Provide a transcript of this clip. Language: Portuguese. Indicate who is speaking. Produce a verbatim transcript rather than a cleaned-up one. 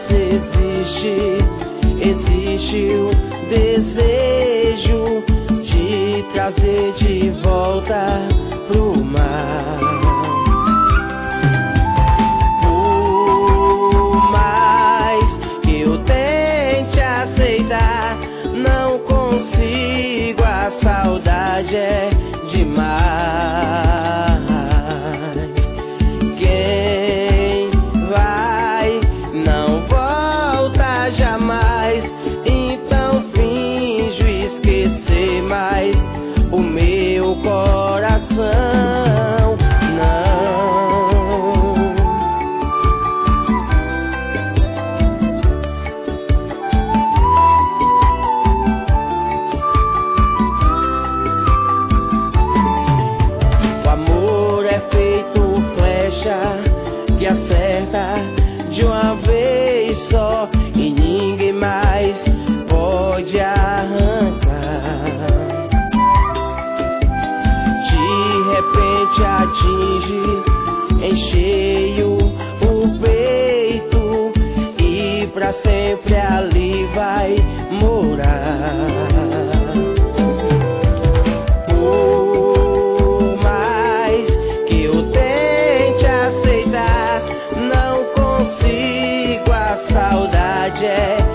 Speaker 1: existe, existe o desejo de trazer de volta pro mar. Por mais que eu tente aceitar, não consigo, a saudade é demais. Quem vai não volta jamais, então finjo esquecer, mas o meu coração não. O amor é feito flecha que acerta de uma vez só e ninguém mais pode arrancar. De repente atinge em cheio o peito e pra sempre ali vai morar. Por mais que eu tente aceitar, não consigo, a saudade é